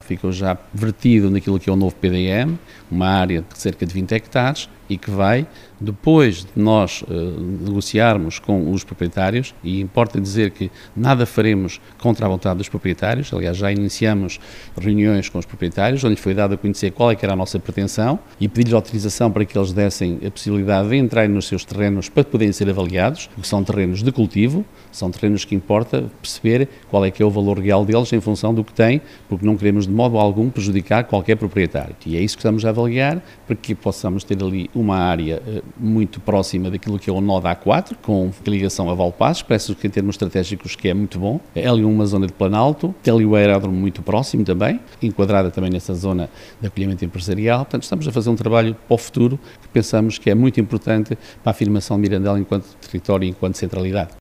ficou já vertido naquilo que é o novo PDM, uma área de cerca de 20 hectares, e que vai, depois de nós negociarmos com os proprietários, e importa dizer que nada faremos contra a vontade dos proprietários, aliás já iniciamos reuniões com os proprietários, onde foi dado a conhecer qual é que era a nossa pretensão e pedir-lhes autorização para que eles dessem a possibilidade de entrarem nos seus terrenos para poderem ser avaliados, porque são terrenos de cultivo, são terrenos que importa perceber qual é que é o valor real deles em função do que têm, porque não queremos de modo algum prejudicar qualquer proprietário. E é isso que estamos a avaliar, para que possamos ter ali uma área muito próxima daquilo que é o nó da A4, com ligação a Valpassos, parece que em termos estratégicos que é muito bom. É ali uma zona de Planalto, tem ali o aeródromo muito próximo também, enquadrada também nessa zona de acolhimento empresarial. Portanto, estamos a fazer um trabalho para o futuro que pensamos que é muito importante para a afirmação de Mirandela enquanto território e enquanto centralidade.